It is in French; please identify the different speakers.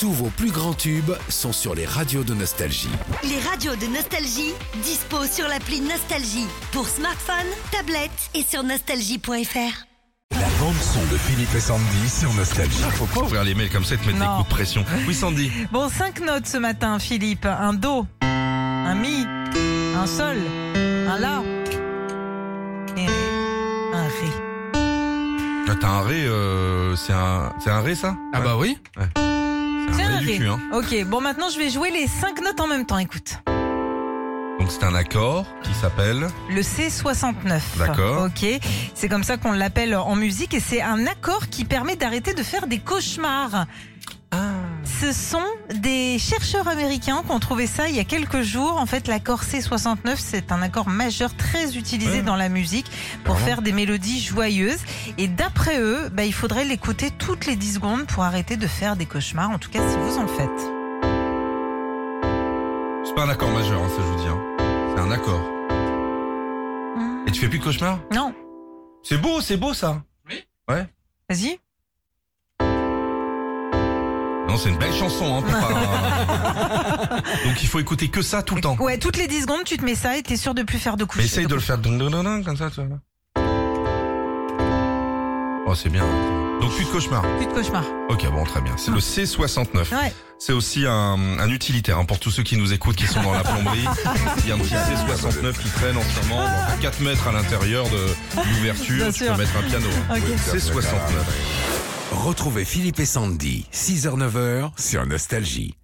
Speaker 1: Tous vos plus grands tubes sont sur les radios de Nostalgie.
Speaker 2: Les radios de Nostalgie, dispo sur l'appli Nostalgie pour smartphone, tablette et sur nostalgie.fr.
Speaker 1: La bande-son de Philippe et Sandy sur Nostalgie.
Speaker 3: Faut pas ouvrir les mails comme ça et te mettre des coups de pression. Oui, Sandy.
Speaker 4: Bon, 5 notes ce matin, Philippe. Un Do, un Mi, un Sol, un La, et un Ré.
Speaker 3: Ah, t'as un Ré, c'est un Ré ça?
Speaker 5: Ah bah oui.
Speaker 3: Ouais.
Speaker 4: C'est un
Speaker 3: du
Speaker 4: Ré.
Speaker 3: cul, hein.
Speaker 4: Ok, bon maintenant je vais jouer les 5 notes en même temps, écoute.
Speaker 3: Donc c'est un accord qui s'appelle...
Speaker 4: Le C69.
Speaker 3: D'accord.
Speaker 4: Ok, c'est comme ça qu'on l'appelle en musique et c'est un accord qui permet d'arrêter de faire des cauchemars. Ce sont des chercheurs américains qui ont trouvé ça il y a quelques jours. En fait, l'accord C69, c'est un accord majeur très utilisé dans la musique pour faire des mélodies joyeuses. Et d'après eux, il faudrait l'écouter toutes les 10 secondes pour arrêter de faire des cauchemars. En tout cas, si vous en faites.
Speaker 3: C'est pas un accord majeur, hein, ça je vous dis. Hein. C'est un accord. Et tu fais plus de cauchemars?
Speaker 4: Non.
Speaker 3: C'est beau ça.
Speaker 5: Oui.
Speaker 3: Ouais.
Speaker 4: Vas-y.
Speaker 3: Non, c'est une belle chanson, hein, pour pas... Donc il faut écouter que ça tout le temps.
Speaker 4: Ouais, toutes les 10 secondes, tu te mets ça et t'es sûr de plus faire de coucher.
Speaker 3: Mais essaye de le faire comme ça, tu vois. Oh, c'est bien. Donc plus de cauchemars.
Speaker 4: Plus de cauchemars.
Speaker 3: Ok, bon, très bien. C'est le C69.
Speaker 4: Ouais.
Speaker 3: C'est aussi un utilitaire, hein, pour tous ceux qui nous écoutent, qui sont dans la plomberie. Il y a un petit C69 qui traîne en ce moment, donc 4 mètres à l'intérieur de l'ouverture.
Speaker 4: Bien
Speaker 3: Tu
Speaker 4: sûr.
Speaker 3: peux mettre un piano.
Speaker 4: Ok.
Speaker 3: C69.
Speaker 1: Retrouvez Philippe et Sandy, 6h-9h sur Nostalgie.